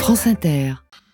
France Inter.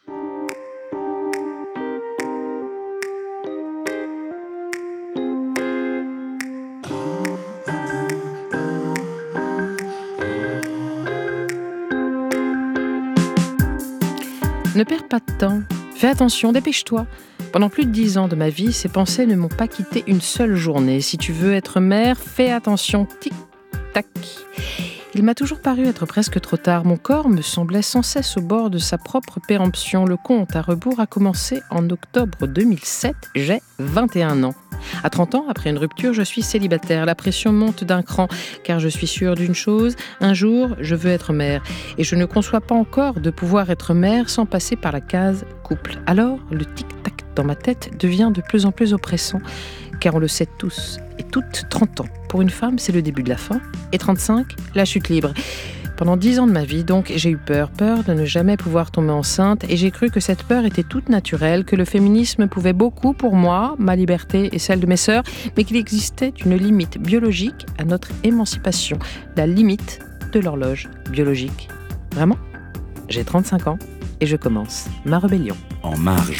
Ne perds pas de temps, fais attention, dépêche-toi. Pendant plus de 10 ans de ma vie, ces pensées ne m'ont pas quitté une seule journée. Si tu veux être mère, fais attention, tic-tac. Il m'a toujours paru être presque trop tard. Mon corps me semblait sans cesse au bord de sa propre péremption. Le compte à rebours a commencé en octobre 2007. J'ai 21 ans. À 30 ans, après une rupture, je suis célibataire. La pression monte d'un cran, car je suis sûre d'une chose, un jour, je veux être mère. Et je ne conçois pas encore de pouvoir être mère sans passer par la case couple. Alors, le tic-tac dans ma tête devient de plus en plus oppressant, car on le sait tous et toutes, 30 ans. Pour une femme, c'est le début de la fin, et 35, la chute libre. Pendant 10 ans de ma vie, donc, j'ai eu peur de ne jamais pouvoir tomber enceinte, et j'ai cru que cette peur était toute naturelle, que le féminisme pouvait beaucoup pour moi, ma liberté et celle de mes sœurs, mais qu'il existait une limite biologique à notre émancipation, la limite de l'horloge biologique. Vraiment ? J'ai 35 ans, et je commence ma rébellion. En marge.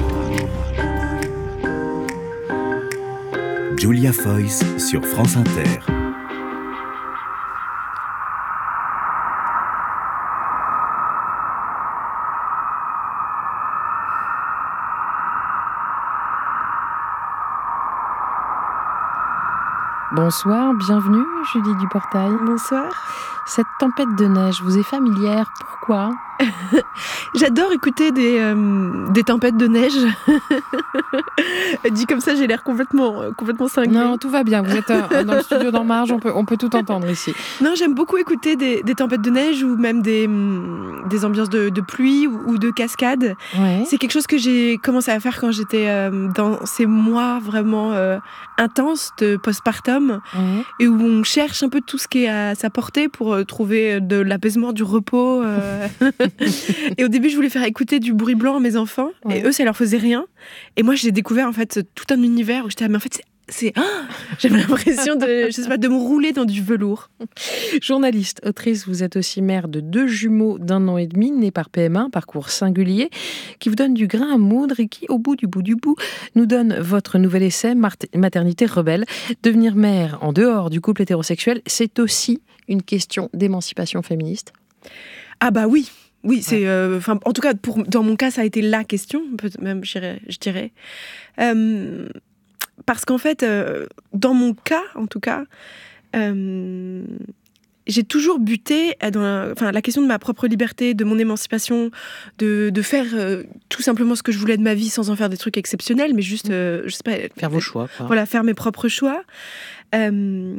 Julia Foyce sur France Inter. Bonsoir, bienvenue Julie Duportail. Bonsoir. Cette tempête de neige vous est familière, pourquoi ? J'adore écouter des tempêtes de neige. Dit comme ça, j'ai l'air complètement cinglée. Non, tout va bien, vous êtes dans le studio d'En Marge, on peut tout entendre ici. Non, j'aime beaucoup écouter des tempêtes de neige ou même des ambiances de pluie ou de cascade. Ouais. C'est quelque chose que j'ai commencé à faire quand j'étais dans ces mois vraiment intenses de postpartum, Ouais. et où on cherche un peu tout ce qui est à sa portée pour trouver de l'apaisement, du repos. Et au débube, je voulais faire écouter du bruit blanc à mes enfants, Ouais. et eux, ça leur faisait rien. Et moi, j'ai découvert en fait tout un univers où j'étais mais en fait j'avais l'impression de me rouler dans du velours. Journaliste, autrice, vous êtes aussi mère de 2 jumeaux d'1 an et demi, nés par PM1, parcours singulier, qui vous donne du grain à moudre et qui, au bout du bout, nous donne votre nouvel essai, Maternité rebelle. Devenir mère en dehors du couple hétérosexuel, c'est aussi une question d'émancipation féministe. Ah bah oui, c'est en tout cas dans mon cas, ça a été la question, même je dirais. Parce qu'en fait, dans mon cas, en tout cas, j'ai toujours buté dans la question de ma propre liberté, de mon émancipation, de faire tout simplement ce que je voulais de ma vie sans en faire des trucs exceptionnels, mais juste, je sais pas... Faire vos choix, quoi. Voilà, faire mes propres choix. Ça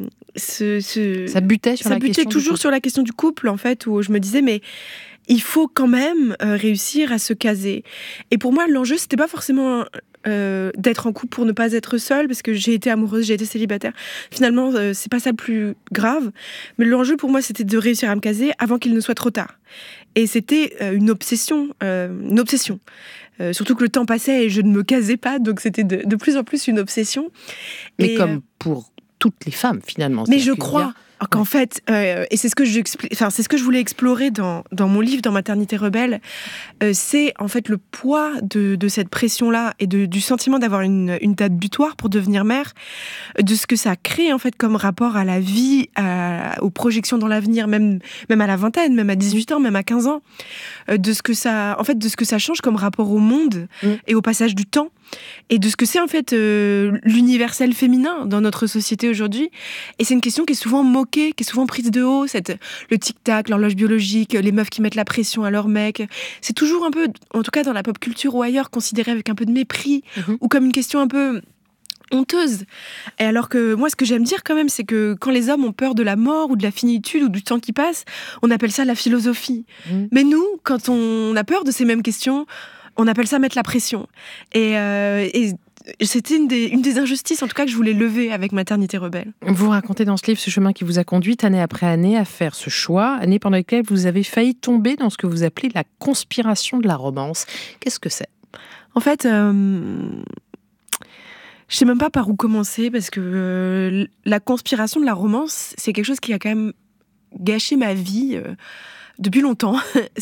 butait sur la question toujours sur la question du couple, en fait, où je me disais, mais il faut quand même réussir à se caser. Et pour moi, l'enjeu, c'était pas forcément... d'être en couple pour ne pas être seule, parce que j'ai été amoureuse, j'ai été célibataire. Finalement, c'est pas ça le plus grave. Mais l'enjeu pour moi, c'était de réussir à me caser avant qu'il ne soit trop tard. Et c'était une obsession. Surtout que le temps passait et je ne me casais pas, donc c'était de plus en plus une obsession. Mais comme pour toutes les femmes, finalement. Mais je crois qu'en fait, et c'est ce que c'est ce que je voulais explorer dans mon livre, dans Maternité rebelle, c'est en fait le poids de cette pression-là et du sentiment d'avoir une date butoir pour devenir mère, de ce que ça crée en fait comme rapport à la vie, aux projections dans l'avenir, même à la vingtaine, même à 18 ans, même à 15 ans, de ce que ça change comme rapport au monde et au passage du temps. Et de ce que c'est en fait l'universel féminin dans notre société aujourd'hui. Et c'est une question qui est souvent moquée, qui est souvent prise de haut, le tic-tac, l'horloge biologique, les meufs qui mettent la pression à leurs mecs. C'est toujours un peu, en tout cas dans la pop culture ou ailleurs, considéré avec un peu de mépris, ou comme une question un peu honteuse. Et alors que moi, ce que j'aime dire quand même, c'est que quand les hommes ont peur de la mort ou de la finitude ou du temps qui passe, on appelle ça la philosophie. Mais nous, quand on a peur de ces mêmes questions, on appelle ça mettre la pression. Et c'était une des injustices, en tout cas, que je voulais lever avec Maternité rebelle. Vous racontez dans ce livre ce chemin qui vous a conduite année après année à faire ce choix, année pendant laquelle vous avez failli tomber dans ce que vous appelez la conspiration de la romance. Qu'est-ce que c'est ? En fait, je sais même pas par où commencer, parce que la conspiration de la romance, c'est quelque chose qui a quand même gâché ma vie depuis longtemps.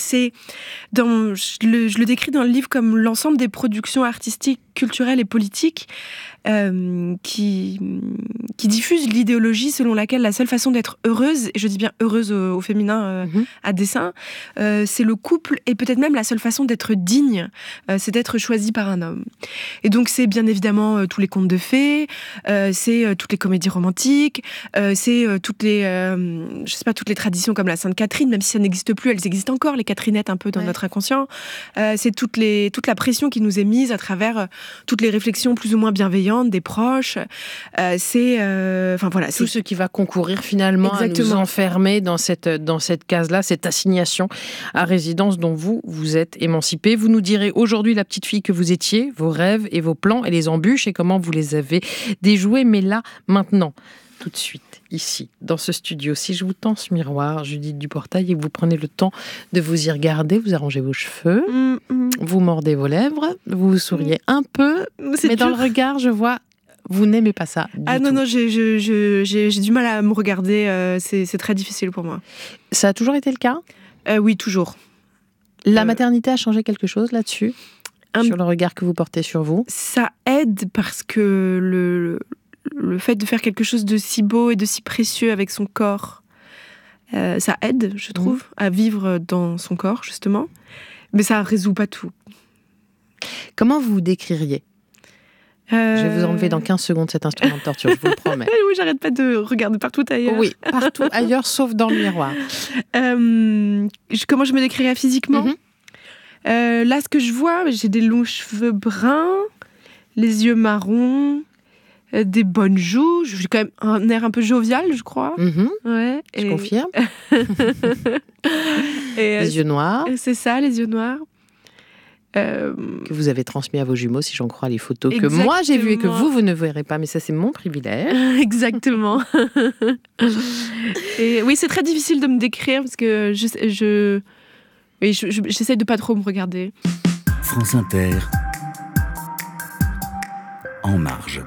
Je le décris dans le livre comme l'ensemble des productions artistiques, culturelles et politiques qui diffusent l'idéologie selon laquelle la seule façon d'être heureuse, et je dis bien heureuse au féminin à dessein, c'est le couple, et peut-être même la seule façon d'être digne, c'est d'être choisi par un homme. Et donc c'est bien évidemment tous les contes de fées, c'est toutes les comédies romantiques, c'est toutes les traditions comme la Sainte Catherine, même si ça n'existe plus, elles existent encore, les Catherinettes un peu dans notre inconscient. C'est toute la pression qui nous est mise à travers toutes les réflexions plus ou moins bienveillantes des proches. Tout ce qui va concourir finalement à nous enfermer dans cette case-là, cette assignation à résidence dont vous êtes émancipée. Vous nous direz aujourd'hui la petite fille que vous étiez, vos rêves et vos plans et les embûches et comment vous les avez déjoués. Mais là, maintenant, tout de suite, ici, dans ce studio, si je vous tends ce miroir, Judith Duportail, et que vous prenez le temps de vous y regarder, vous arrangez vos cheveux, vous mordez vos lèvres, vous souriez un peu, mais dans le regard, je vois, vous n'aimez pas ça du tout. Non, j'ai du mal à me regarder, c'est très difficile pour moi. Ça a toujours été le cas ? Oui, toujours. La maternité a changé quelque chose là-dessus ? Sur le regard que vous portez sur vous ? Ça aide parce que le fait de faire quelque chose de si beau et de si précieux avec son corps, ça aide, je trouve, à vivre dans son corps, justement. Mais ça ne résout pas tout. Comment vous vous décririez ? Je vais vous enlever dans 15 secondes cet instrument de torture, je vous le promets. Oui, j'arrête pas de regarder partout ailleurs. Oui, partout ailleurs, sauf dans le miroir. Comment je me décrirais physiquement ? Là, ce que je vois, j'ai des longs cheveux bruns, les yeux marrons, des bonnes joues. J'ai quand même un air un peu jovial, je crois. Ouais, je confirme. Les yeux noirs. C'est ça, les yeux noirs. Que vous avez transmis à vos jumeaux, si j'en crois les photos que moi j'ai vues et que vous ne verrez pas, mais ça c'est mon privilège. Exactement. Et oui, c'est très difficile de me décrire parce que j'essaie de pas trop me regarder. France Inter, En Marge.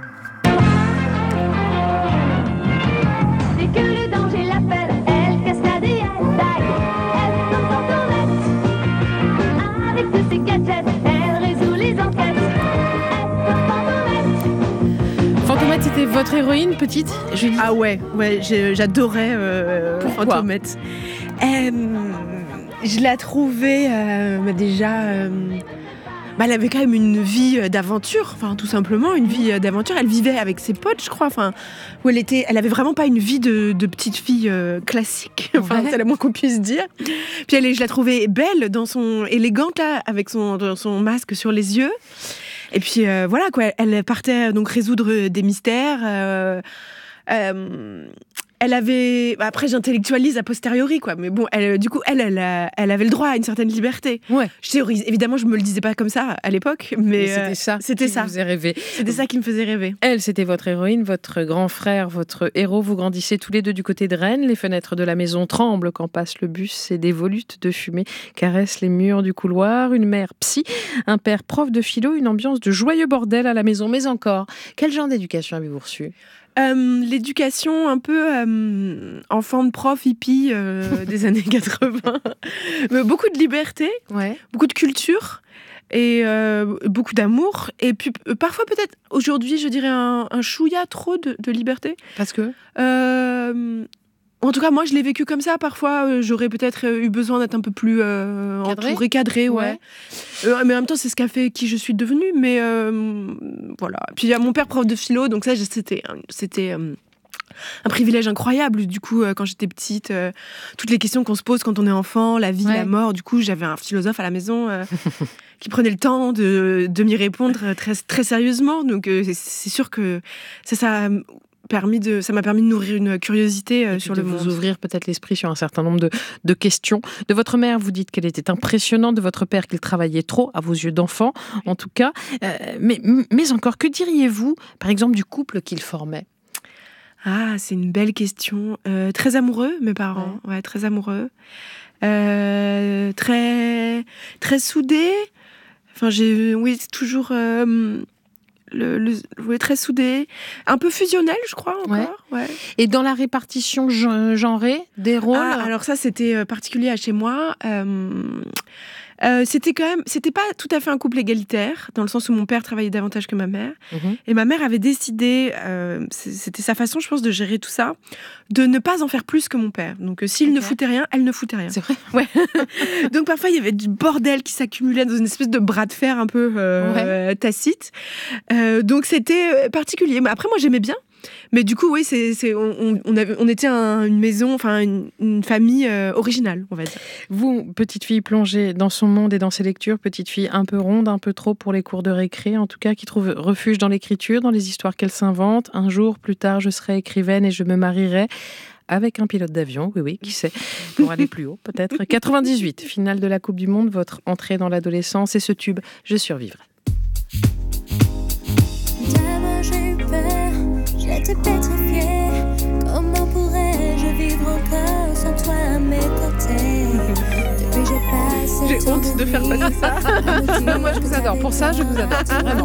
Dès que le danger l'appelle, elle cascade et elle taille. Elle saute en tourette. Avec tous ses gadgets, elle résout les enquêtes. Elle saute en tourette. Fantomette, c'était votre héroïne, petite, Julie ? Ah ouais, j'adorais Fantomette. Je la trouvais déjà... elle avait quand même une vie d'aventure, enfin tout simplement une vie d'aventure. Elle vivait avec ses potes, je crois, où elle avait vraiment pas une vie de petite fille classique, c'est le moins qu'on puisse dire. Puis je la trouvais belle, élégante là, avec son masque sur les yeux. Et puis voilà quoi, elle partait donc résoudre des mystères. Elle avait... Après, j'intellectualise a posteriori, quoi. Mais bon, elle avait le droit à une certaine liberté. Ouais. Évidemment, je me le disais pas comme ça à l'époque, mais c'était ça qui vous faisait rêver. C'était ça qui me faisait rêver. Elle, c'était votre héroïne, votre grand frère, votre héros. Vous grandissez tous les deux du côté de Rennes. Les fenêtres de la maison tremblent quand passe le bus et des volutes de fumée caressent les murs du couloir. Une mère psy, un père prof de philo, une ambiance de joyeux bordel à la maison. Mais encore, quel genre d'éducation avez-vous reçu ? L'éducation un peu enfant de prof hippie des années 80. Beaucoup de liberté, beaucoup de culture et beaucoup d'amour. Et puis parfois peut-être aujourd'hui je dirais un chouïa trop de liberté. Parce que en tout cas, moi, je l'ai vécu comme ça. Parfois, j'aurais peut-être eu besoin d'être un peu plus entourée, cadrée, ouais. Mais en même temps, c'est ce qu'a fait qui je suis devenue. Mais voilà. Puis il y a mon père prof de philo, donc ça, c'était un privilège incroyable. Du coup, quand j'étais petite, toutes les questions qu'on se pose quand on est enfant, la vie, la mort. Du coup, j'avais un philosophe à la maison qui prenait le temps de m'y répondre très, très sérieusement. Donc, c'est sûr que ça m'a permis de nourrir une curiosité sur le monde. Vous ouvrir peut-être l'esprit sur un certain nombre de questions. De votre mère, vous dites qu'elle était impressionnante. De votre père, qu'il travaillait trop, à vos yeux d'enfant, en tout cas. Mais encore, que diriez-vous, par exemple, du couple qu'ils formaient ? Ah, c'est une belle question. Très amoureux, mes parents. Ouais, très amoureux. Très, très soudés. Enfin, c'est toujours... très soudé, un peu fusionnel, je crois encore. Ouais. Et dans la répartition genrée des rôles. Alors ça, c'était particulier à chez moi. C'était pas tout à fait un couple égalitaire, dans le sens où mon père travaillait davantage que ma mère. Et ma mère avait décidé, c'était sa façon, je pense, de gérer tout ça, de ne pas en faire plus que mon père. Donc s'il ne foutait rien, elle ne foutait rien. C'est vrai. Ouais. Donc parfois, il y avait du bordel qui s'accumulait dans une espèce de bras de fer un peu tacite. Donc c'était particulier. Mais après, moi, j'aimais bien. Mais du coup, oui, on était une maison, enfin une famille originale, on va dire. Vous, petite fille plongée dans son monde et dans ses lectures, petite fille un peu ronde, un peu trop pour les cours de récré, en tout cas, qui trouve refuge dans l'écriture, dans les histoires qu'elle s'invente. Un jour, plus tard, je serai écrivaine et je me marierai avec un pilote d'avion, oui, qui sait, pour aller plus haut, peut-être. 98, finale de la Coupe du Monde, votre entrée dans l'adolescence et ce tube, je survivrai. J'étais pétrifiée. Comment pourrais-je vivre encore sans toi à mes côtés? Depuis j'ai passé. J'ai honte de faire passer ça. Non, moi je vous adore. Pour ça, je vous adore. Vraiment.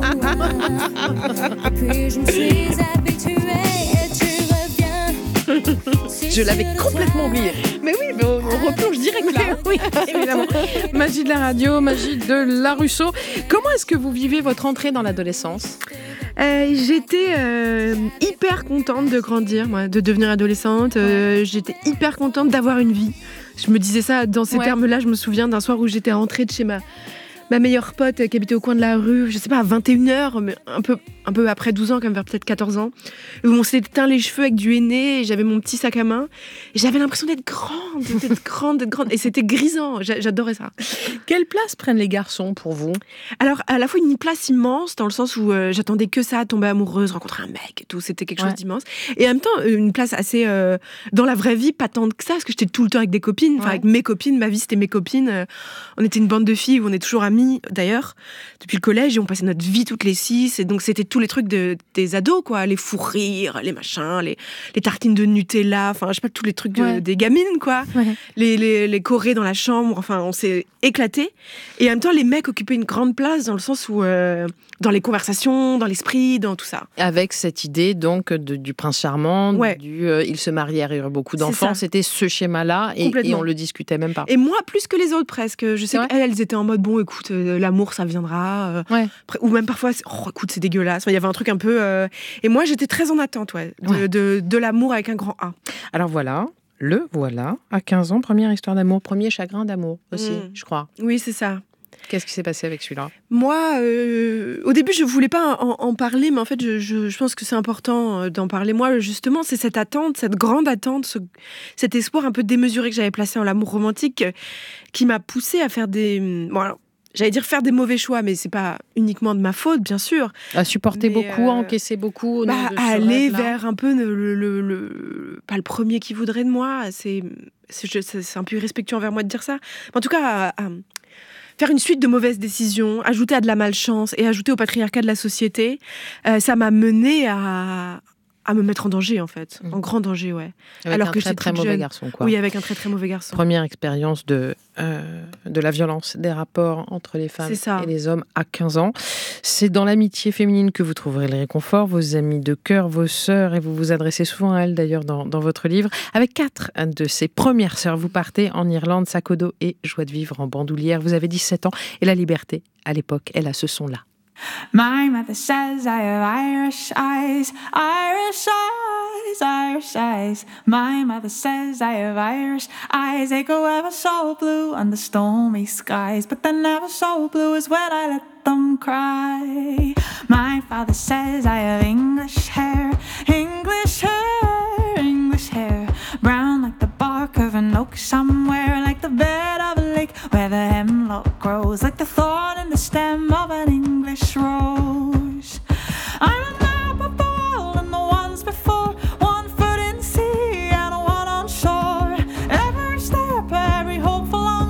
Et puis je me suis habituée et tu reviens. Je l'avais complètement oublié. Mais oui, mais on replonge direct là. Oui, évidemment. Magie de la radio, magie de la Russo. Comment est-ce que vous vivez votre entrée dans l'adolescence ? J'étais hyper contente de grandir, moi, de devenir adolescente. J'étais hyper contente d'avoir une vie. Je me disais ça dans ces termes-là. Je me souviens d'un soir où j'étais rentrée de chez ma meilleure pote qui habitait au coin de la rue, je sais pas, à 21h, mais un peu après 12 ans, quand même, vers peut-être 14 ans, où on s'était teint les cheveux avec du henné, et j'avais mon petit sac à main, et j'avais l'impression d'être grande, et c'était grisant, j'adorais ça. Quelle place prennent les garçons pour vous ? Alors, à la fois une place immense, dans le sens où j'attendais que ça, tomber amoureuse, rencontrer un mec et tout, c'était quelque chose d'immense, et en même temps, une place assez, dans la vraie vie, pas tant que ça, parce que j'étais tout le temps avec des copines, avec mes copines, ma vie c'était mes copines, on était une bande de filles où on est toujours amies, d'ailleurs, depuis le collège, et on passait notre vie toutes les 6, et donc c'était tous les trucs des ados, quoi, les fous rires, les machins, les tartines de Nutella, enfin, je sais pas, tous les trucs des gamines, quoi, les chorés dans la chambre, enfin, on s'est éclatés, et en même temps, les mecs occupaient une grande place dans le sens où, dans les conversations, dans l'esprit, dans tout ça. Avec cette idée, donc, du prince charmant, il se mariait, il y aurait beaucoup d'enfants, c'était ce schéma-là, et on le discutait même pas. Et moi, plus que les autres, presque. Je sais qu'elles étaient en mode, bon, écoute, l'amour, ça viendra. Ou même parfois, écoute, c'est dégueulasse. Il y avait un truc un peu... Et moi, j'étais très en attente, de l'amour avec un grand A. Alors voilà, à 15 ans, première histoire d'amour, premier chagrin d'amour aussi, je crois. Oui, c'est ça. Qu'est-ce qui s'est passé avec celui-là ? Moi, au début, je voulais pas en parler, mais en fait, je pense que c'est important d'en parler. Moi, justement, c'est cette attente, cette grande attente, cet espoir un peu démesuré que j'avais placé en l'amour romantique qui m'a poussée à faire j'allais dire faire des mauvais choix, mais c'est pas uniquement de ma faute, bien sûr. À supporter beaucoup, à encaisser beaucoup. À aller vers un peu pas le premier qui voudrait de moi. C'est un peu irrespectueux envers moi de dire ça. Mais en tout cas, à faire une suite de mauvaises décisions, ajouter à de la malchance et ajouter au patriarcat de la société, ça m'a menée à me mettre en danger, en fait. En grand danger, ouais. Avec alors un très, très mauvais garçon, quoi. Oui, avec un très, très mauvais garçon. Première expérience de la violence, des rapports entre les femmes et les hommes à 15 ans. C'est dans l'amitié féminine que vous trouverez le réconfort, vos amies de cœur, vos sœurs, et vous vous adressez souvent à elles, d'ailleurs, dans votre livre. Avec 4 de ces premières sœurs, vous partez en Irlande, sac au dos et joie de vivre en bandoulière. Vous avez 17 ans, et la liberté, à l'époque, elle a ce son-là. My mother says I have Irish eyes, Irish eyes, Irish eyes. My mother says I have Irish eyes. They go ever so blue under stormy skies, but they're never so blue as when I let them cry. My father says I have English hair, English hair, English hair. Brown like the bark of an oak somewhere, like the bed of a lake where the hemlock grows, like the thorn in the stem of an English rose. I'm a map of the world and the ones before, 1 foot in sea and 1 on shore. Every step, every hope for long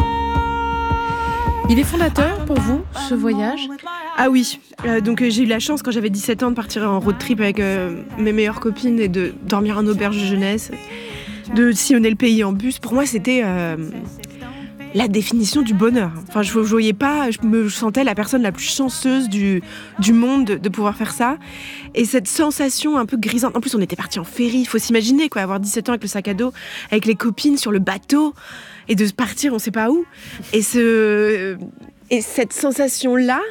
high. Il est fondateur pour vous, ce voyage ? Ah oui, donc j'ai eu la chance quand j'avais 17 ans de partir en road trip avec mes meilleures copines et de dormir en auberge de jeunesse, de sillonner le pays en bus. Pour moi, c'était la définition du bonheur. Enfin, je voyais pas, je me sentais la personne la plus chanceuse du monde de pouvoir faire ça. Et cette sensation un peu grisante. En plus, on était partis en ferry. Il faut s'imaginer, quoi, avoir 17 ans avec le sac à dos, avec les copines sur le bateau, et de partir, on sait pas où. Et cette sensation-là,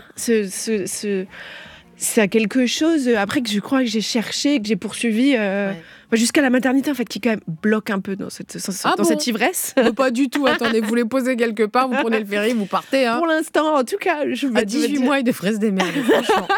c'est quelque chose, après, que je crois que j'ai cherché, que j'ai poursuivi jusqu'à la maternité, en fait, qui quand même bloque un peu dans cette ivresse. Pas du tout. Attendez, vous les posez quelque part, vous prenez le ferry, vous partez. Hein. Pour l'instant, en tout cas, je à 18 mois, il de fraises des merdes, franchement.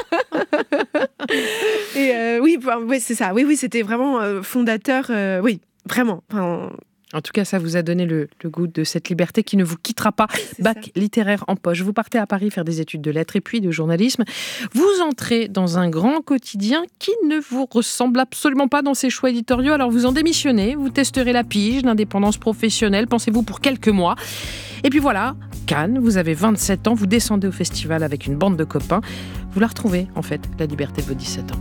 Et oui, c'est ça. Oui, c'était vraiment fondateur. Oui, vraiment. Enfin, en tout cas, ça vous a donné le goût de cette liberté qui ne vous quittera pas. Bac littéraire en poche. Vous partez à Paris faire des études de lettres et puis de journalisme. Vous entrez dans un grand quotidien qui ne vous ressemble absolument pas dans ses choix éditoriaux. Alors vous en démissionnez, vous testerez la pige, l'indépendance professionnelle, pensez-vous, pour quelques mois. Et puis voilà, Cannes, vous avez 27 ans, vous descendez au festival avec une bande de copains. Vous la retrouvez, en fait, la liberté de vos 17 ans.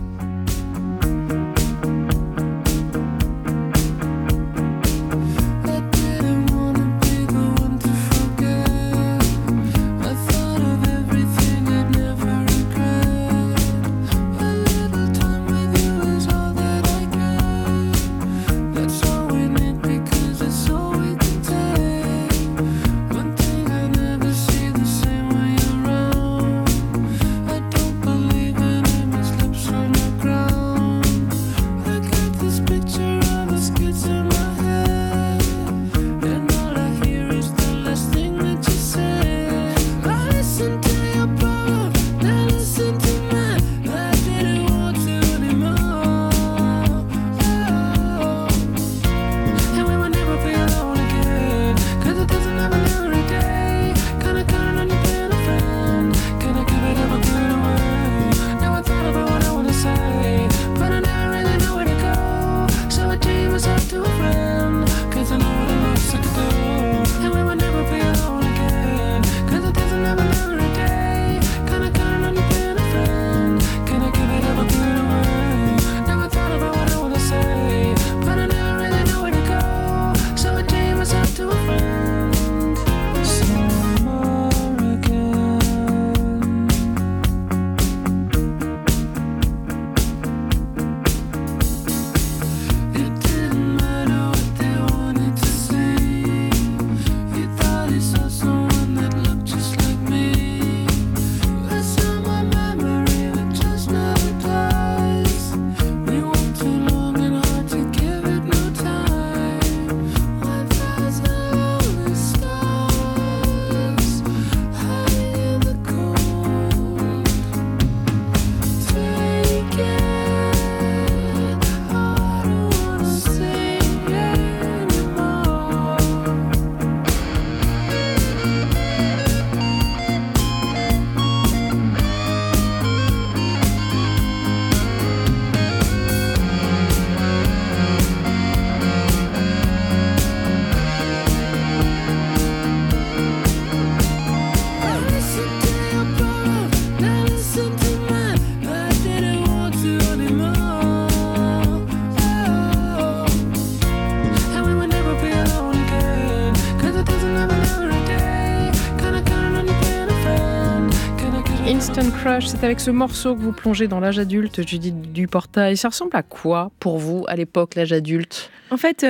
Instant Crush, c'est avec ce morceau que vous plongez dans l'âge adulte, Judith Duportail. Ça ressemble à quoi pour vous à l'époque, l'âge adulte ? En fait,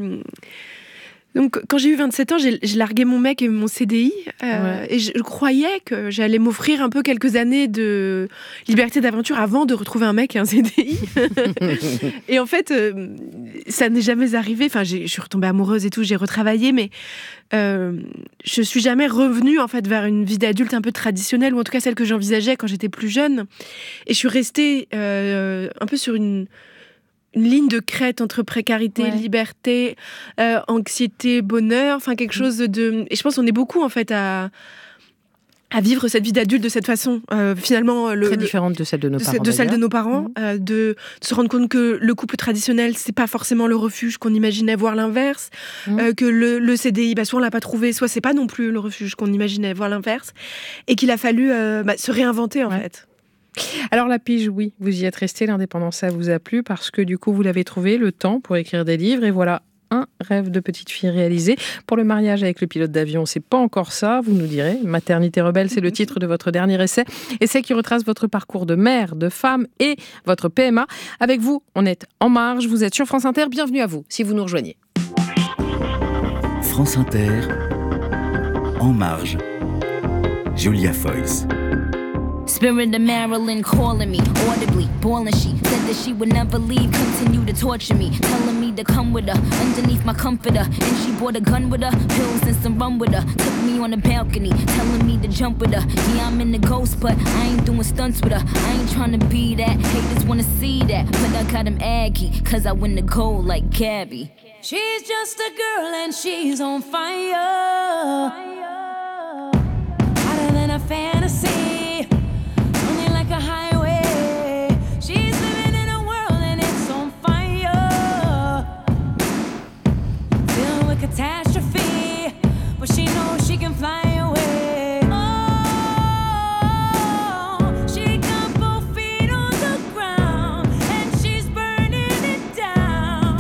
donc, quand j'ai eu 27 ans, j'ai largué mon mec et mon CDI et je croyais que j'allais m'offrir un peu quelques années de liberté d'aventure avant de retrouver un mec et un CDI. Et en fait, ça n'est jamais arrivé. Enfin, je suis retombée amoureuse et tout, j'ai retravaillé, mais je suis jamais revenue en fait vers une vie d'adulte un peu traditionnelle, ou en tout cas celle que j'envisageais quand j'étais plus jeune. Et je suis restée un peu sur une ligne de crête entre précarité, liberté, anxiété, bonheur, enfin quelque chose de... Et je pense qu'on est beaucoup en fait à vivre cette vie d'adulte de cette façon, finalement... Très différente de celle de nos parents. De celle de nos parents, de se rendre compte que le couple traditionnel, c'est pas forcément le refuge qu'on imaginait, voire l'inverse, que le CDI, soit on l'a pas trouvé, soit c'est pas non plus le refuge qu'on imaginait, voire l'inverse, et qu'il a fallu se réinventer en fait. Alors la pige, oui, vous y êtes resté, l'indépendance, ça vous a plu parce que du coup vous l'avez trouvé, le temps pour écrire des livres, et voilà, un rêve de petite fille réalisé. Pour le mariage avec le pilote d'avion, c'est pas encore ça, vous nous direz. Maternité rebelle, c'est le titre de votre dernier essai. Essai qui retrace votre parcours de mère, de femme et votre PMA. Avec vous, on est en marge, vous êtes sur France Inter. Bienvenue à vous, si vous nous rejoignez. France Inter, En marge, Julia Foyce. Spirit of Marilyn calling me audibly, bawling. She said that she would never leave, continue to torture me, telling me to come with her underneath my comforter. And she brought a gun with her, pills and some rum with her. Took me on the balcony, telling me to jump with her. Yeah, I'm in the ghost, but I ain't doing stunts with her. I ain't trying to be that, haters wanna see that, but I got him aggy, cause I win the gold like Gabby. She's just a girl and she's on fire, hotter than a fantasy, only like a highway. She's living in a world and it's on fire, dealing with catastrophe, but she knows she can fly away. Oh, she got both feet on the ground and she's burning it down.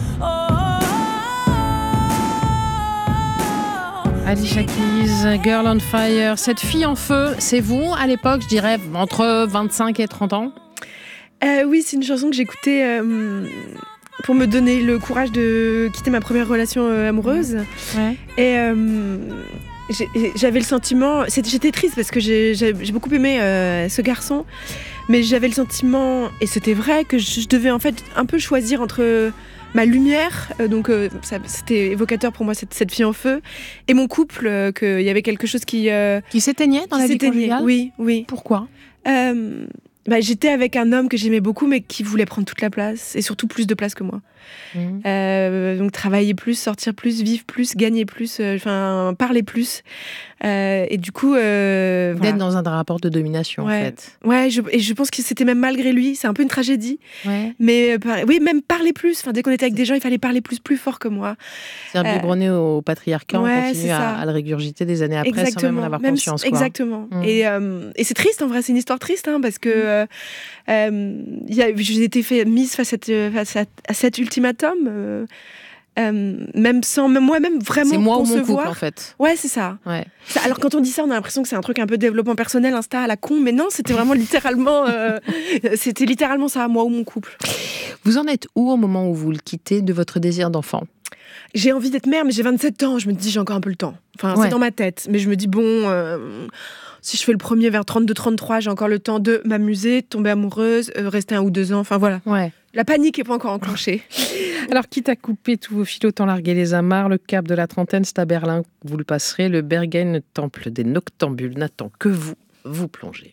Alicia Keys, Girl on Fire. Cette fille en feu, c'est vous à l'époque, je dirais entre 25 et 30 ans? Oui, c'est une chanson que j'écoutais pour me donner le courage de quitter ma première relation amoureuse. Ouais. Et j'avais le sentiment... J'étais triste parce que j'ai beaucoup aimé ce garçon, mais j'avais le sentiment, et c'était vrai, que je devais en fait un peu choisir entre ma lumière, c'était évocateur pour moi, cette fille en feu, et mon couple, qu'il y avait quelque chose qui s'éteignait dans la vie conjugale. Oui. Pourquoi? J'étais avec un homme que j'aimais beaucoup, mais qui voulait prendre toute la place, et surtout plus de place que moi. Donc travailler plus, sortir plus, vivre plus, gagner plus, parler plus. Et du coup... D'être dans un rapport de domination, en fait. Ouais, je pense que c'était même malgré lui, c'est un peu une tragédie. Ouais. Mais même parler plus. Dès qu'on était avec des gens, il fallait parler plus fort que moi. C'est-à-dire biberonner au patriarcat, on continue à le régurgiter des années après, sans même en avoir conscience. Exactement. Et c'est triste, en vrai, c'est une histoire triste, parce que j'ai été mise face à cet ultimatum, même sans moi-même vraiment c'est moi concevoir. Ou mon couple, en fait. Ouais, c'est ça. Ouais. Alors quand on dit ça, on a l'impression que c'est un truc un peu développement personnel, Insta à la con, mais non, c'était vraiment littéralement ça, moi ou mon couple. Vous en êtes où au moment où vous le quittez de votre désir d'enfant? J'ai envie d'être mère, mais j'ai 27 ans, je me dis j'ai encore un peu le temps. C'est dans ma tête, mais je me dis si je fais le premier vers 32-33, j'ai encore le temps de m'amuser, de tomber amoureuse, rester 1 ou 2 ans, voilà. Ouais. La panique n'est pas encore enclenchée. Alors, quitte à couper tous vos fils, autant larguer les amarres. Le cap de la trentaine, c'est à Berlin. Vous le passerez. Le Berghain, temple des noctambules, n'attend que vous plongez.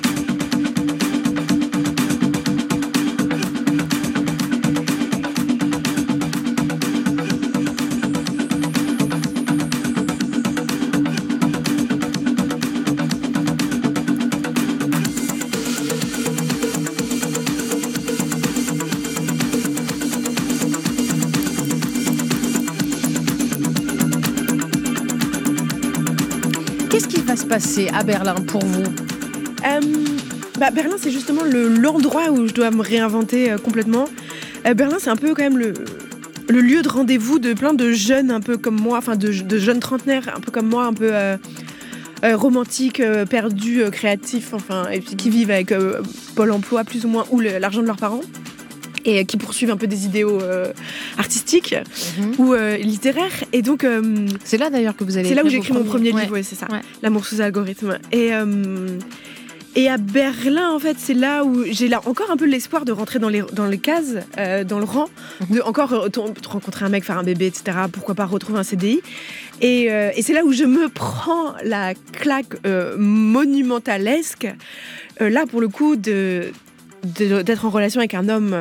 Qu'est-ce qui va se passer à Berlin pour vous? Berlin, c'est justement l'endroit où je dois me réinventer complètement. Berlin, c'est un peu quand même le lieu de rendez-vous de plein de jeunes un peu comme moi, de jeunes trentenaires un peu comme moi, un peu romantiques, perdus, créatifs, et puis qui vivent avec Pôle emploi plus ou moins, ou l'argent de leurs parents, et qui poursuivent un peu des idéaux artistiques ou littéraires. Et donc, c'est là d'ailleurs que vous allez. C'est là où j'ai écrit mon premier livre, c'est ça. Ouais. L'amour sous algorithme. Et à Berlin, en fait, c'est là où j'ai là encore un peu l'espoir de rentrer dans les cases, dans le rang, de encore rencontrer un mec, faire un bébé, etc. Pourquoi pas retrouver un CDI. Et c'est là où je me prends la claque monumentalesque, là pour le coup, d'être en relation avec un homme,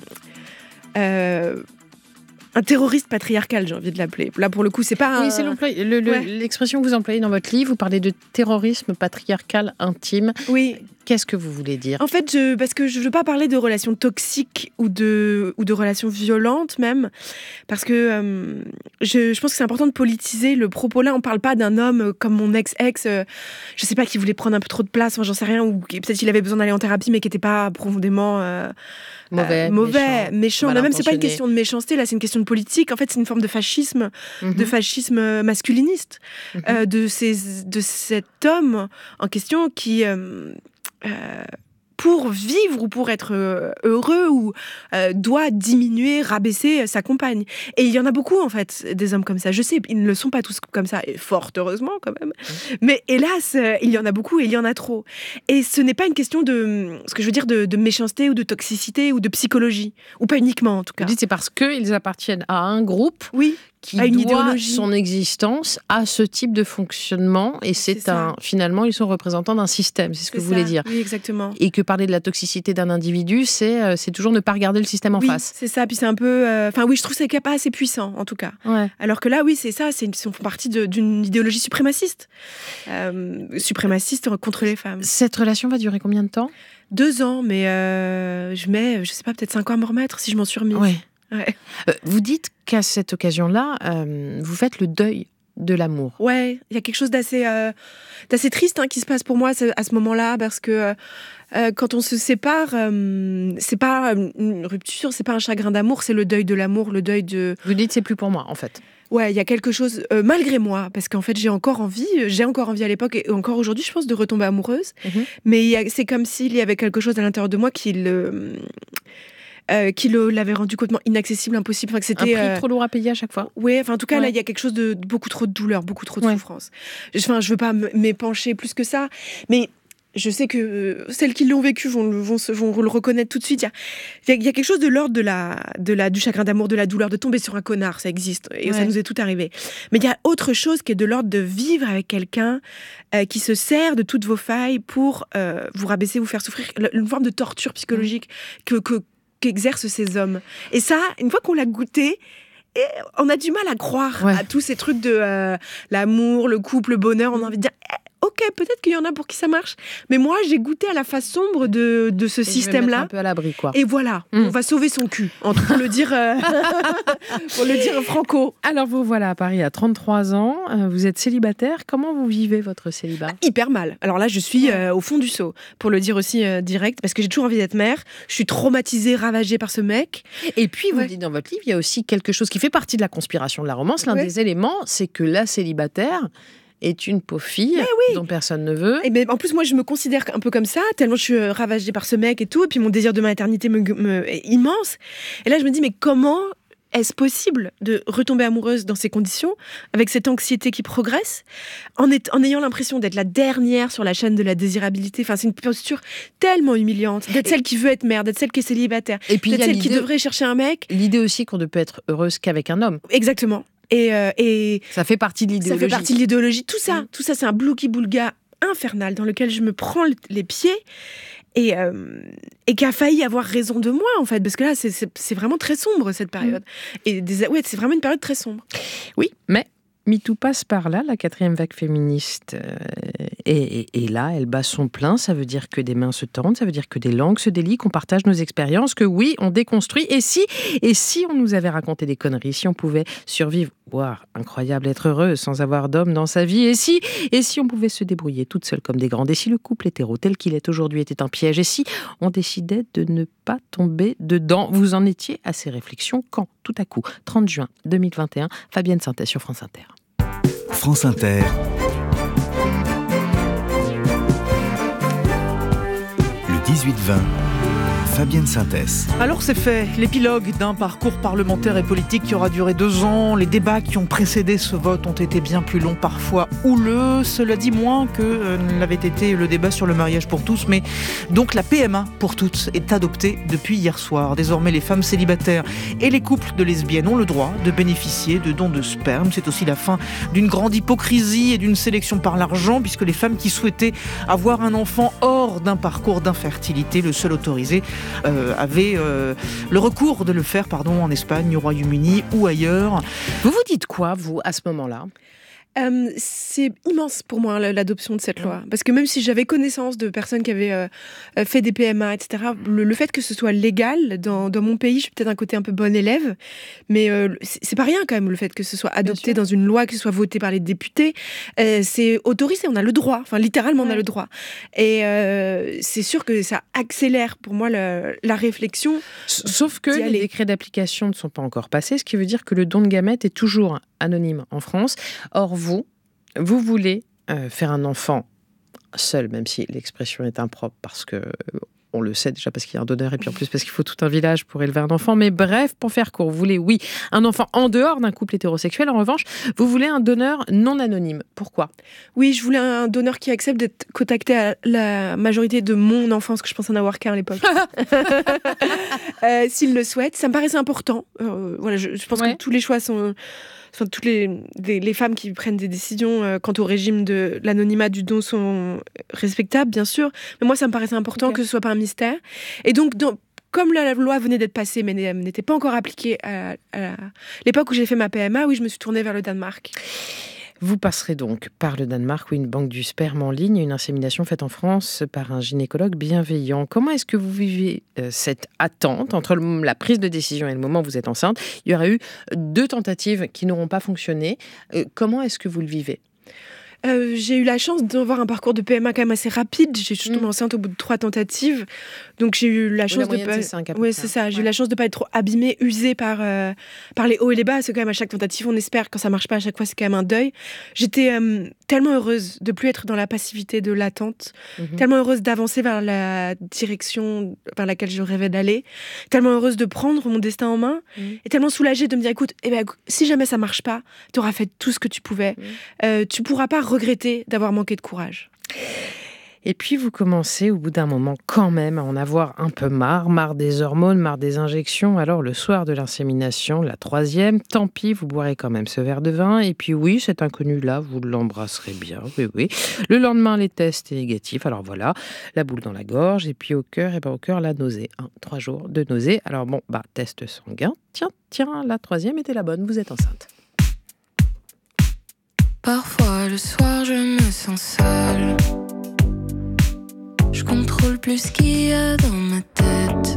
un terroriste patriarcal, j'ai envie de l'appeler. Là, pour le coup, c'est pas Oui, c'est l'expression que vous employez dans votre livre. Vous parlez de terrorisme patriarcal intime. Oui. Qu'est-ce que vous voulez dire ? En fait, parce que je ne veux pas parler de relations toxiques ou de relations violentes même, parce que je pense que c'est important de politiser le propos là. On ne parle pas d'un homme comme mon ex, je ne sais pas, qui voulait prendre un peu trop de place, j'en sais rien, ou peut-être qu'il avait besoin d'aller en thérapie, mais qui n'était pas profondément mauvais, méchant. Mais même, c'est pas une question de méchanceté, là, c'est une question de politique. En fait, c'est une forme de fascisme, masculiniste, de cet homme en question qui... pour vivre ou pour être heureux ou doit diminuer, rabaisser sa compagne. Et il y en a beaucoup, en fait, des hommes comme ça. Je sais, ils ne le sont pas tous comme ça, et fort heureusement, quand même. Mais hélas, il y en a beaucoup et il y en a trop. Et ce n'est pas une question de méchanceté ou de toxicité ou de psychologie. Ou pas uniquement, en tout cas. Vous dites c'est parce qu'ils appartiennent à un groupe qui à une doit idéologie. Son existence à ce type de fonctionnement. Et finalement, ils sont représentants d'un système. C'est ce que vous voulez dire. Oui, exactement. Et que parler de la toxicité d'un individu, c'est toujours ne pas regarder le système en face. C'est ça. Puis c'est un peu... je trouve que c'est pas assez puissant, en tout cas. Ouais. Alors que là, oui, c'est ça. Ils font partie d'une idéologie suprémaciste. Suprémaciste contre les femmes. Cette relation va durer combien de temps ? 2 ans, mais je mets, je sais pas, peut-être 5 ans à me remettre si je m'en suis remise. Ouais. Ouais. Vous dites qu'à cette occasion-là, vous faites le deuil de l'amour. Ouais, il y a quelque chose d'assez triste qui se passe pour moi à ce moment-là, parce que quand on se sépare, c'est pas une rupture, c'est pas un chagrin d'amour, c'est le deuil de l'amour, le deuil de... Vous dites c'est plus pour moi, en fait. Ouais, il y a quelque chose, malgré moi, parce qu'en fait j'ai encore envie à l'époque et encore aujourd'hui, je pense, de retomber amoureuse. Mais c'est comme s'il y avait quelque chose à l'intérieur de moi qui l'avait rendu complètement inaccessible, impossible. Enfin, que c'était un prix trop lourd à payer à chaque fois. Oui, en tout cas, là, il y a quelque chose de beaucoup trop de douleur, beaucoup trop de souffrance. Je veux pas m'épancher plus que ça, mais je sais que celles qui l'ont vécu vont le reconnaître tout de suite. Il y a quelque chose de l'ordre du chagrin d'amour, de la douleur, de tomber sur un connard, ça existe, et ça nous est tout arrivé. Mais il y a autre chose qui est de l'ordre de vivre avec quelqu'un qui se sert de toutes vos failles pour vous rabaisser, vous faire souffrir, une forme de torture psychologique qu'exercent ces hommes. Et ça, une fois qu'on l'a goûté, et on a du mal à croire à tous ces trucs de l'amour, le couple, le bonheur. On a envie de dire, ok, peut-être qu'il y en a pour qui ça marche. Mais moi, j'ai goûté à la face sombre de ce système-là. Un peu à l'abri, quoi. Et voilà, on va sauver son cul, pour le dire, pour le dire franco. Alors, vous voilà à Paris à 33 ans. Vous êtes célibataire. Comment vous vivez votre célibat ? Hyper mal. Alors là, je suis au fond du seau, pour le dire aussi direct, parce que j'ai toujours envie d'être mère. Je suis traumatisée, ravagée par ce mec. Et puis, vous dites dans votre livre, il y a aussi quelque chose qui fait partie de la conspiration de la romance. L'un des éléments, c'est que la célibataire est une pauvre fille dont personne ne veut. Et en plus, moi, je me considère un peu comme ça, tellement je suis ravagée par ce mec et tout, et puis mon désir de maternité est immense. Et là, je me dis, mais comment est-ce possible de retomber amoureuse dans ces conditions, avec cette anxiété qui progresse, en ayant l'impression d'être la dernière sur la chaîne de la désirabilité. Enfin, c'est une posture tellement humiliante, d'être celle qui veut être mère, d'être celle qui est célibataire, et puis d'être celle qui devrait chercher un mec. L'idée aussi qu'on ne peut être heureuse qu'avec un homme. Exactement. Et ça fait partie de l'idéologie. Ça fait partie de l'idéologie. Tout ça, c'est un blouki-boulga infernal dans lequel je me prends les pieds et qui a failli avoir raison de moi, en fait. Parce que là, c'est vraiment très sombre, cette période. Et c'est vraiment une période très sombre. Oui, mais MeToo passe par là, la 4e vague féministe est là, elle bat son plein, ça veut dire que des mains se tendent, ça veut dire que des langues se délient, qu'on partage nos expériences, que oui, on déconstruit, et si on nous avait raconté des conneries, si on pouvait survivre, voire incroyable, être heureuse sans avoir d'homme dans sa vie, et si on pouvait se débrouiller toute seule comme des grandes, et si le couple hétéro tel qu'il est aujourd'hui était un piège, et si on décidait de ne pas tomber dedans, vous en étiez à ces réflexions quand, tout à coup, 30 juin 2021, Fabienne Sintès sur France Inter. France Inter. Le 18-20. Fabienne Sintès. Alors c'est fait, l'épilogue d'un parcours parlementaire et politique qui aura duré 2 ans. Les débats qui ont précédé ce vote ont été bien plus longs, parfois houleux. Cela dit moins que l'avait été le débat sur le mariage pour tous. Mais donc la PMA pour toutes est adoptée depuis hier soir. Désormais, les femmes célibataires et les couples de lesbiennes ont le droit de bénéficier de dons de sperme. C'est aussi la fin d'une grande hypocrisie et d'une sélection par l'argent, puisque les femmes qui souhaitaient avoir un enfant hors d'un parcours d'infertilité, le seul autorisé, avaient le recours de le faire en Espagne, au Royaume-Uni ou ailleurs. Vous vous dites quoi, vous, à ce moment-là ? C'est immense pour moi l'adoption de cette loi. Parce que même si j'avais connaissance de personnes qui avaient fait des PMA, etc., le fait que ce soit légal dans mon pays, je suis peut-être un côté un peu bon élève, mais c'est pas rien quand même le fait que ce soit adopté dans une loi, que ce soit voté par les députés. C'est autorisé, on a le droit, enfin littéralement on a le droit. Et c'est sûr que ça accélère pour moi la réflexion. Sauf que les décrets d'application ne sont pas encore passés, ce qui veut dire que le don de gamètes est toujours anonyme en France. Or, vous voulez faire un enfant seul, même si l'expression est impropre parce que on le sait déjà parce qu'il y a un donneur et puis en plus parce qu'il faut tout un village pour élever un enfant. Mais bref, pour faire court, vous voulez, oui, un enfant en dehors d'un couple hétérosexuel. En revanche, vous voulez un donneur non anonyme. Pourquoi ? Oui, je voulais un donneur qui accepte d'être contacté à la majorité de mon enfance, que je pense en avoir qu'un à l'époque. S'il le souhaite. Ça me paraissait important. Voilà, je pense que tous les choix sont... Enfin, toutes les femmes qui prennent des décisions quant au régime de l'anonymat du don sont respectables, bien sûr. Mais moi, ça me paraissait important que ce soit pas un mystère. Et donc, comme la loi venait d'être passée, mais n'était pas encore appliquée à l'époque où j'ai fait ma PMA, oui, je me suis tournée vers le Danemark. Vous passerez donc par le Danemark, où une banque du sperme en ligne, une insémination faite en France par un gynécologue bienveillant. Comment est-ce que vous vivez cette attente entre la prise de décision et le moment où vous êtes enceinte ? Il y aura eu 2 tentatives qui n'auront pas fonctionné. Comment est-ce que vous le vivez ? J'ai eu la chance d'avoir un parcours de PMA quand même assez rapide. J'ai tombé enceinte au bout de 3 tentatives. Donc j'ai eu la chance de pas... c'est ça. J'ai eu la chance de pas être trop abîmée, usée par les hauts et les bas. C'est quand même à chaque tentative, on espère. Quand ça marche pas, à chaque fois, c'est quand même un deuil. J'étais tellement heureuse de plus être dans la passivité de l'attente. Tellement heureuse d'avancer vers la direction vers laquelle je rêvais d'aller. Tellement heureuse de prendre mon destin en main. Et tellement soulagée de me dire, écoute, si jamais ça marche pas, tu auras fait tout ce que tu pouvais. Tu pourras pas regretter d'avoir manqué de courage. Et puis vous commencez au bout d'un moment quand même à en avoir un peu marre des hormones, marre des injections. Alors le soir de l'insémination, la 3e, tant pis, vous boirez quand même ce verre de vin. Et puis oui, cet inconnu-là, vous l'embrasserez bien, oui. Le lendemain, les tests étaient négatifs. Alors voilà, la boule dans la gorge et puis au cœur, la nausée. 3 jours de nausée. Alors bon, test sanguin. Tiens, la 3e était la bonne, vous êtes enceinte. Parfois le soir je me sens seule. Je contrôle plus ce qu'il y a dans ma tête.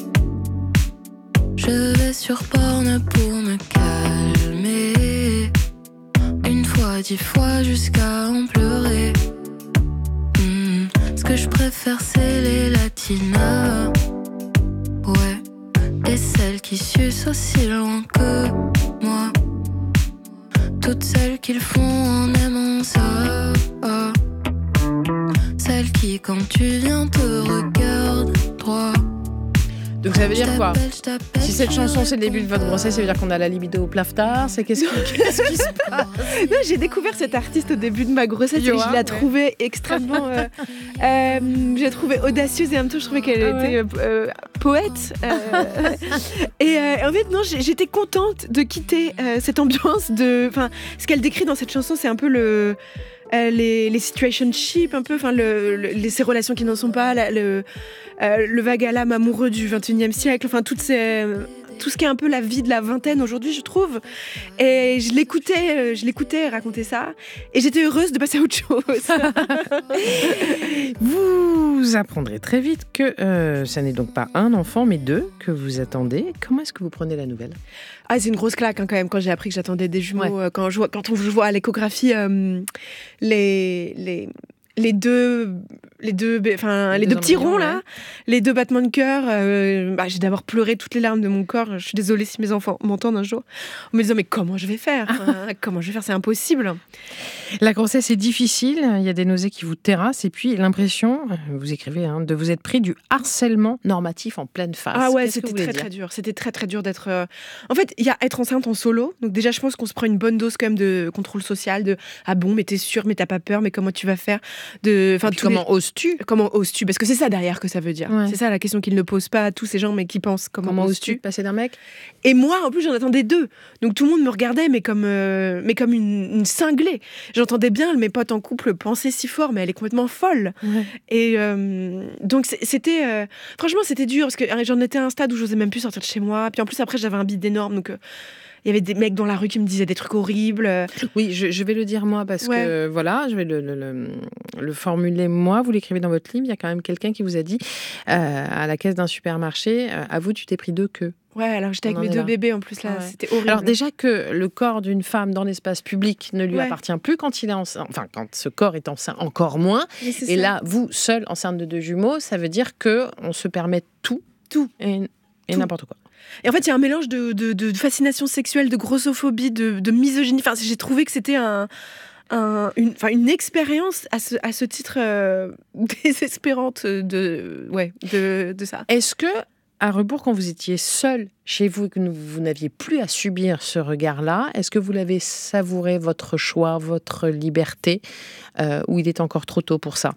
Je vais sur Porn pour me calmer. 1 fois, 10 fois jusqu'à en pleurer. Ce que je préfère c'est les latinas. Ouais, et celles qui sucent aussi loin que moi. Toutes celles qui le font en aimant ça. Celles qui, quand tu viens, te regardent droit. Donc ça veut dire quoi ? Si cette chanson c'est le début de votre grossesse, ça veut dire qu'on a la libido au plaftard. C'est qu'est-ce qui se passe ? Non, j'ai découvert cette artiste au début de ma grossesse et je la trouvais extrêmement... je la trouvais audacieuse et en même temps je trouvais qu'elle était poète. Et en fait, non, j'étais contente de quitter cette ambiance de... Enfin, ce qu'elle décrit dans cette chanson, c'est un peu les situationships, un peu, enfin ces relations qui n'en sont pas, le vague à l'âme amoureux du 21e siècle, enfin tout ce qui est un peu la vie de la vingtaine aujourd'hui, je trouve. Et je l'écoutais raconter ça, et j'étais heureuse de passer à autre chose. Vous apprendrez très vite que ça n'est donc pas un enfant, mais 2 que vous attendez. Comment est-ce que vous prenez la nouvelle ? C'est une grosse claque quand même quand j'ai appris que j'attendais des jumeaux. Quand on voit à l'échographie les deux petits ronds là, les 2 battements de cœur, j'ai d'abord pleuré toutes les larmes de mon corps. Je suis désolée si mes enfants m'entendent un jour en me disant mais comment je vais faire, c'est impossible. La grossesse est difficile, il y a des nausées qui vous terrassent et puis l'impression, vous écrivez, de vous être pris du harcèlement normatif en pleine face. Ah ouais, c'était très dur. C'était très dur d'être... En fait, il y a être enceinte en solo. Donc déjà, je pense qu'on se prend une bonne dose quand même de contrôle social, de « Ah bon, mais t'es sûre, mais t'as pas peur, mais comment tu vas faire ?» Comment oses-tu ? Comment oses-tu ? Parce que c'est ça derrière que ça veut dire. Ouais. C'est ça la question qu'ils ne posent pas à tous ces gens, mais qui pensent comment oses-tu passer d'un mec ? Et moi, en plus, j'en attendais 2. Donc tout le monde me regardait, mais comme une cinglée. J'entendais bien mes potes en couple penser si fort, mais elle est complètement folle. Ouais. Et donc c'était... franchement, c'était dur, parce que j'en étais à un stade où j'osais même plus sortir de chez moi. Puis en plus, après, j'avais un bide énorme, donc... Il y avait des mecs dans la rue qui me disaient des trucs horribles. Oui, je vais le dire moi parce que voilà, je vais le formuler moi. Vous l'écrivez dans votre livre. Il y a quand même quelqu'un qui vous a dit à la caisse d'un supermarché, à vous, tu t'es pris 2 queues. Ouais, alors j'étais avec mes 2 bébés en plus là, c'était horrible. Alors déjà que le corps d'une femme dans l'espace public ne lui appartient plus quand il est enceinte, enfin quand ce corps est enceint encore moins. Et là, vous seule enceinte de 2 jumeaux, ça veut dire que on se permet tout et n'importe quoi. Et en fait, il y a un mélange de fascination sexuelle, de grossophobie, de misogynie. Enfin, j'ai trouvé que c'était une expérience à ce titre désespérante de ça. Est-ce que à rebours, quand vous étiez seule chez vous et que vous n'aviez plus à subir ce regard-là, est-ce que vous l'avez savouré, votre choix, votre liberté, ou il est encore trop tôt pour ça ?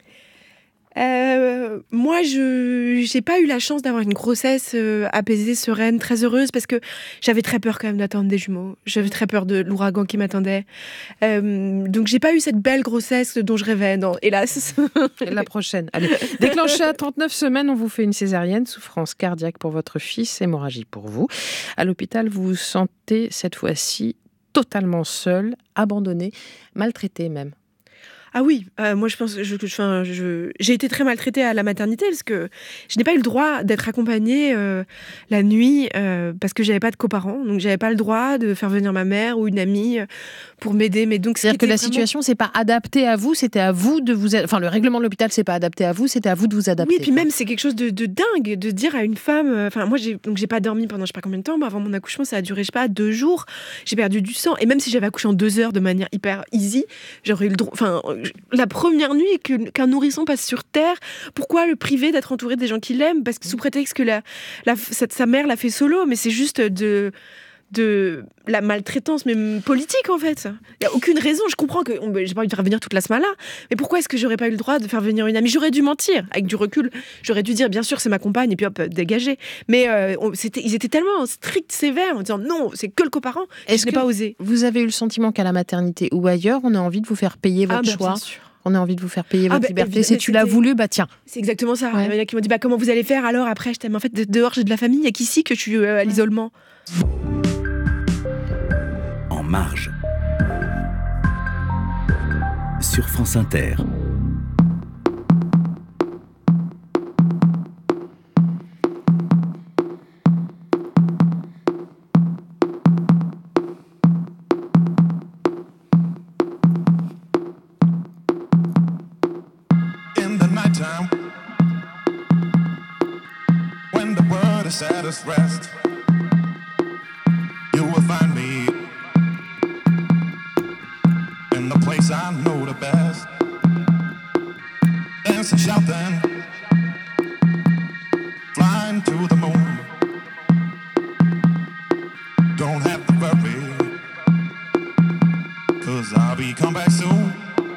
Moi, j'ai pas eu la chance d'avoir une grossesse apaisée, sereine, très heureuse, parce que j'avais très peur quand même d'attendre des jumeaux. J'avais très peur de l'ouragan qui m'attendait. Donc j'ai pas eu cette belle grossesse dont je rêvais, non, hélas. La prochaine. Allez, déclenché à 39 semaines, on vous fait une césarienne, souffrance cardiaque pour votre fils, hémorragie pour vous. À l'hôpital, vous vous sentez cette fois-ci totalement seule, abandonnée, maltraitée même. Ah oui, moi je pense que j'ai été très maltraitée à la maternité parce que je n'ai pas eu le droit d'être accompagnée la nuit parce que j'avais pas de coparents, donc j'avais pas le droit de faire venir ma mère ou une amie pour m'aider. Mais donc c'est-à-dire que la situation c'est pas adapté à vous, c'était à vous de vous, enfin le règlement de l'hôpital c'est pas adapté à vous, c'était à vous de vous adapter. Oui, et puis même c'est quelque chose de dingue de dire à une femme. Enfin moi j'ai pas dormi pendant je sais pas combien de temps. Avant mon accouchement ça a duré je sais pas 2 jours. J'ai perdu du sang et même si j'avais accouché en 2 heures de manière hyper easy, j'aurais eu le droit. Enfin la première nuit qu'un nourrisson passe sur Terre, pourquoi le priver d'être entouré des gens qu'il aime ? Parce que sous prétexte que sa mère l'a fait solo, mais c'est juste de la maltraitance, même politique en fait. Il n'y a aucune raison, je comprends que j'ai pas envie de faire venir toute la smala, mais pourquoi est-ce que j'aurais pas eu le droit de faire venir une amie ? J'aurais dû mentir, avec du recul, j'aurais dû dire bien sûr c'est ma compagne et puis hop, dégager. Mais ils étaient tellement stricts, sévères, en disant non, c'est que le coparent, et je n'ai pas osé. Vous avez eu le sentiment qu'à la maternité ou ailleurs, on a envie de vous faire payer votre choix ? Bien sûr. On a envie de vous faire payer votre liberté. Si tu l'as voulu, bah tiens. C'est exactement ça. Il y en a qui m'ont dit comment vous allez faire alors après ? Je t'aime. En fait, dehors, j'ai de la famille. Il n'y a qu'ici que je suis à l'isolement. En marge. Sur France Inter. At its rest, you will find me in the place I know the best, dancing, shouting, flying to the moon. Don't have to worry, 'cause I'll be come back soon.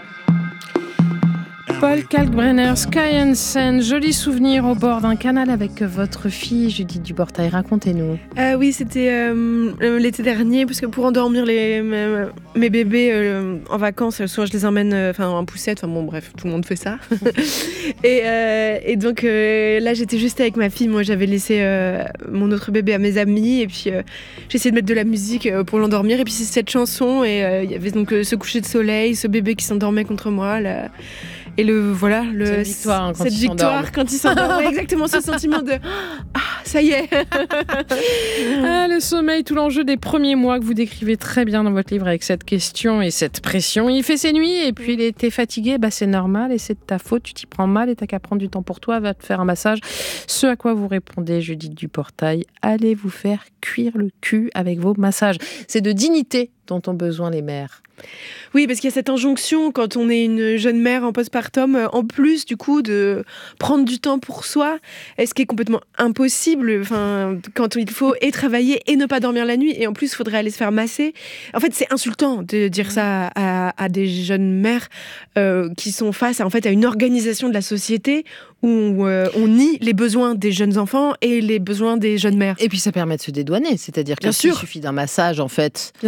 Paul Kalkbrenner, Sky and Sand, joli souvenir au bord d'un canal avec votre fille Judith Duportail, racontez-nous. Oui, c'était l'été dernier, parce que pour endormir mes bébés en vacances, souvent je les emmène en poussette, bon bref, tout le monde fait ça. et donc là j'étais juste avec ma fille, moi j'avais laissé mon autre bébé à mes amis, et puis j'ai essayé de mettre de la musique pour l'endormir, et puis c'est cette chanson, et il y avait donc ce coucher de soleil, ce bébé qui s'endormait contre moi, là. Et cette victoire quand il s'endort. Ouais, exactement, ce sentiment de ça y est. Le sommeil, tout l'enjeu des premiers mois que vous décrivez très bien dans votre livre avec cette question et cette pression. Il fait ses nuits et puis il était fatigué, c'est normal et c'est de ta faute, tu t'y prends mal et t'as qu'à prendre du temps pour toi, va te faire un massage. Ce à quoi vous répondez, Judith Duportail, allez vous faire cuire le cul avec vos massages. C'est de dignité dont ont besoin les mères. Oui, parce qu'il y a cette injonction quand on est une jeune mère en postpartum, en plus du coup de prendre du temps pour soi, ce qui est complètement impossible. Quand il faut et travailler et ne pas dormir la nuit, et en plus il faudrait aller se faire masser. En fait, c'est insultant de dire ça à des jeunes mères qui sont face à une organisation de la société où on nie les besoins des jeunes enfants et les besoins des jeunes mères. Et puis ça permet de se dédouaner, c'est-à-dire qu'il suffit d'un massage en fait. Bien sûr, c'est que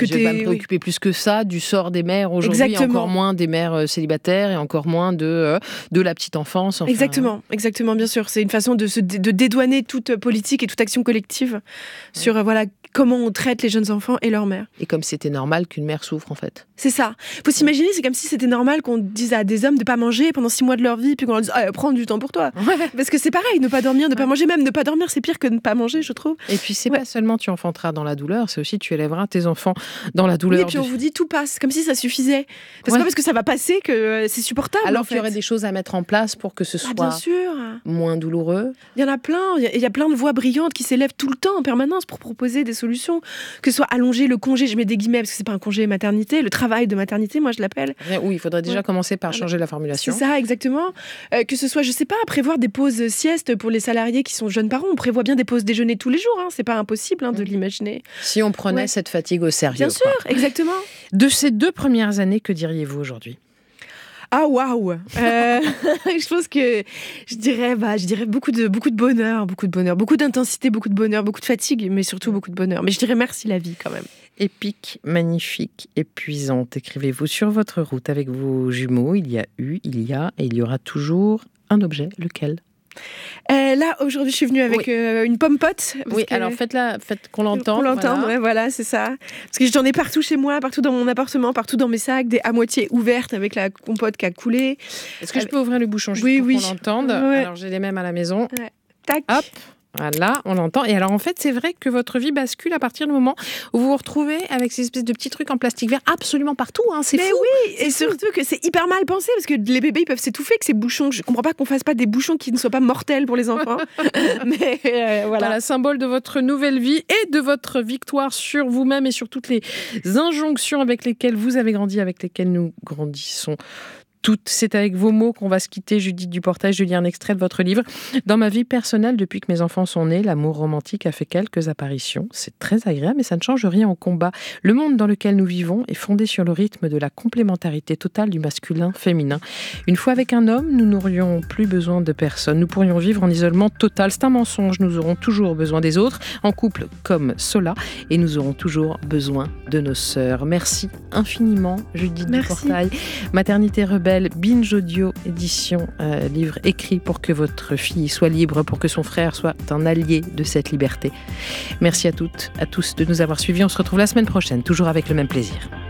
je vais pas me préoccuper plus que ça du sort des mères aujourd'hui, et encore moins des mères célibataires et encore moins de la petite enfance. Enfin, Exactement, bien sûr. C'est une façon de dédouaner toute politique et toute action collective sur comment on traite les jeunes enfants et leurs mères. Et comme c'était normal qu'une mère souffre, en fait. C'est ça. Faut s'imaginer, c'est comme si c'était normal qu'on dise à des hommes de pas manger pendant 6 mois de leur vie, puis qu'on leur dise prends du temps pour toi. Ouais. Parce que c'est pareil, ne pas dormir, ne pas manger, même ne pas dormir, c'est pire que ne pas manger, je trouve. Et puis c'est pas seulement tu enfanteras dans la douleur, c'est aussi tu élèveras tes enfants dans la douleur. Oui, et puis on vous dit tout passe, comme si ça suffisait. C'est pas parce que ça va passer que c'est supportable. Alors qu'il y aurait des choses à mettre en place pour que ce soit bien sûr. moins douloureux. Il y en a plein, il y a plein de voix brillantes qui s'élèvent tout le temps en permanence pour proposer des solutions. Que ce soit allonger le congé, je mets des guillemets parce que c'est pas un congé maternité, le travail de maternité, moi je l'appelle. Oui, il faudrait déjà commencer par changer la formulation. C'est ça, exactement. Que ce soit, je sais pas, prévoir des pauses siestes pour les salariés qui sont jeunes parents. On prévoit bien des pauses déjeuner tous les jours, c'est pas impossible de l'imaginer. Si on prenait cette fatigue au sérieux. Bien sûr, exactement. De ces 2 premières années, que diriez-vous aujourd'hui ? Ah waouh Je pense que je dirais beaucoup de bonheur, beaucoup d'intensité, beaucoup de bonheur, beaucoup de fatigue, mais surtout beaucoup de bonheur. Mais je dirais merci la vie quand même. Épique, magnifique, épuisante. Écrivez-vous sur votre route avec vos jumeaux. Il y a eu, il y a et il y aura toujours un objet. Lequel ? Là, aujourd'hui, je suis venue avec une pomme-pote. Oui, alors faites qu'on l'entende. Qu'on l'entende, voilà, c'est ça. Parce que j'en ai partout chez moi, partout dans mon appartement, partout dans mes sacs, des à moitié ouvertes avec la compote qui a coulé. Est-ce que je peux ouvrir le bouchon juste pour qu'on l'entende ? Alors, j'ai les mêmes à la maison. Ouais. Tac. Hop. Voilà, on l'entend. Et alors, en fait, c'est vrai que votre vie bascule à partir du moment où vous vous retrouvez avec ces espèces de petits trucs en plastique vert absolument partout. C'est fou. Oui, et surtout que c'est hyper mal pensé parce que les bébés ils peuvent s'étouffer avec ces bouchons. Je comprends pas qu'on fasse pas des bouchons qui ne soient pas mortels pour les enfants. Mais voilà, symbole de votre nouvelle vie et de votre victoire sur vous-même et sur toutes les injonctions avec lesquelles vous avez grandi, avec lesquelles nous grandissons. C'est avec vos mots qu'on va se quitter, Judith Duportail. Je lis un extrait de votre livre. Dans ma vie personnelle, depuis que mes enfants sont nés, l'amour romantique a fait quelques apparitions. C'est très agréable, mais ça ne change rien au combat. Le monde dans lequel nous vivons est fondé sur le rythme de la complémentarité totale du masculin-féminin. Une fois avec un homme, nous n'aurions plus besoin de personne. Nous pourrions vivre en isolement total. C'est un mensonge. Nous aurons toujours besoin des autres, en couple comme cela, et nous aurons toujours besoin de nos sœurs. Merci infiniment, Judith Duportail. Maternité rebelle, Binge Audio édition, livre écrit pour que votre fille soit libre, pour que son frère soit un allié de cette liberté. Merci à toutes, à tous de nous avoir suivis. On se retrouve la semaine prochaine, toujours avec le même plaisir.